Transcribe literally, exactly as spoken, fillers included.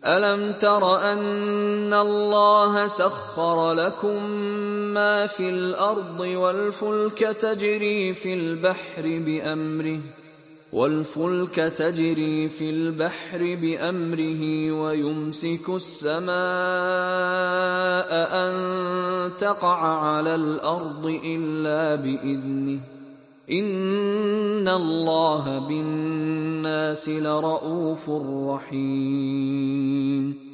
ألم تر أن الله سخر لكم ما في الأرض والفلك تجري في البحر بأمره والفلك تجري في البحر بأمره ويمسك السماء أن تقع على الأرض إلا بإذنه إن الله بالناس لرءوف رحيم